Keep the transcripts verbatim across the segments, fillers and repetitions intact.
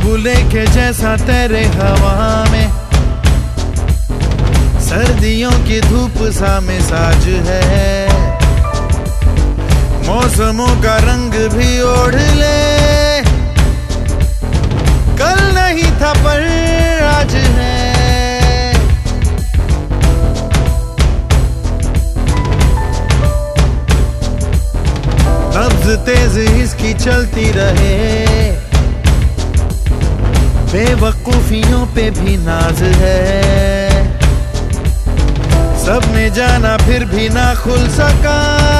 बुलबुले के जैसा तेरे हवा में, सर्दियों की धूप सा मिजाज है। मौसमों का रंग भी ओढ़ ले, कल नहीं था पर आज है। नब्ज तेज इसकी चलती रहे, बेवकूफियों पे भी नाज है। सबने जाना फिर भी ना खुल सका,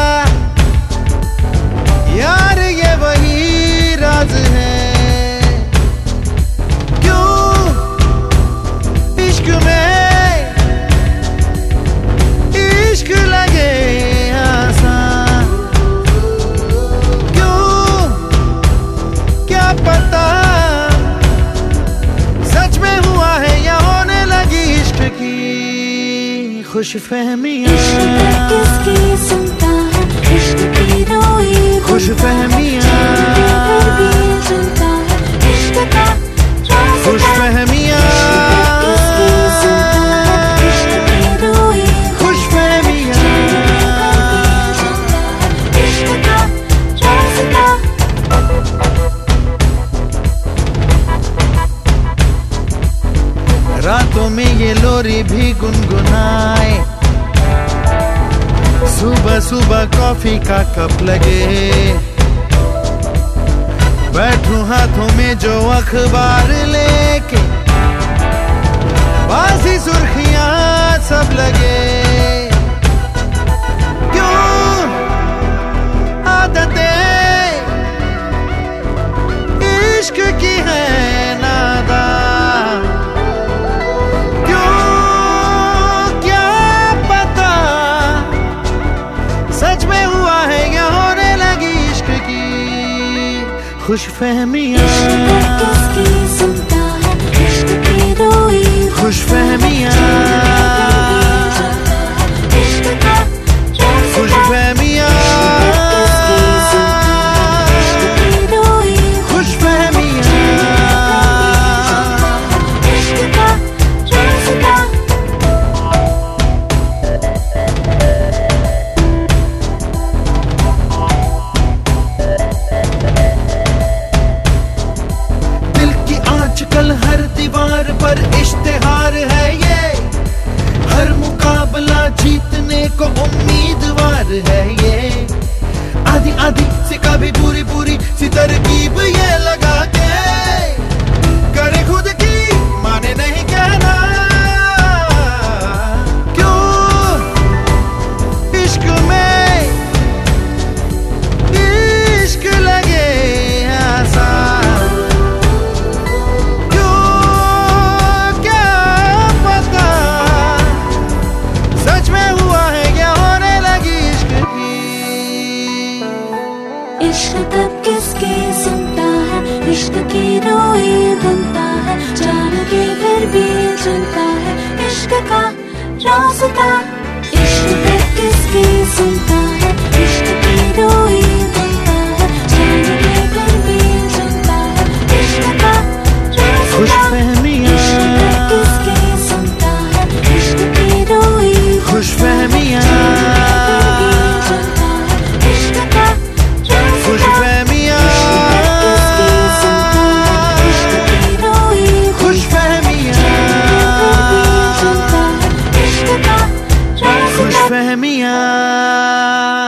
यार ये वही राज है। क्यों इश्क में इश्क लगे आसान, क्यों क्या पता सच में हुआ है या होने लगी इश्क की खुशफहमियाँ। इश्क किसकी सुनता है, इश्क की रोई खुशफहमियाँ, सुनता है इश्क का राज। खुशफहमियाँ, किसकी सुनता है, इश्क की रोई खुशफहमियाँ, इश्क का रास्ता। रातों में ये लोरी भी गुनगुनाए, सुबह सुबह कॉफी का कप लगे। बैठूं हाथों में जो अखबार लेके, बासी सुर्खियां सब लगे। क्यों आदतें इश्क की है नादान, क्यों क्या पता सच में हुआ है या होने लगी इश्क की खुशफहमियाँ। किसकी सुनता है, इश्क की रोई खुशफहमियाँ, इश्क का रास्ता। खुशफहमियाँ, इश्क की रोई खुशफहमियाँ, इश्क का रास्ता। आजकल हर दीवार पर इश्तिहार है ये, हर मुकाबला जीतने को उम्मीदवार है ये। आधी आधी से कभी पूरी पूरी सी तरकीब ये लगा के, करे खुद की माने नहीं कहना। क्यों इश्क में इश्क लगे आसान, इश्क तब किसकी सुनता है, इश्क की रोई बुनता है। जान के फिर भी चलता है इश्क का रास्ता। इश्क तब किसकी सुनता है, इश्क की रोई बुनता है। जान के फिर भी चलता है इश्क का रास्ता। खुशफहमियाँ, इश्क तब किसकी सुनता है, इश्क की रोई खुशफहमियाँ, खुशफहमियाँ, खुशफहमियाँ, खुशफहमियाँ।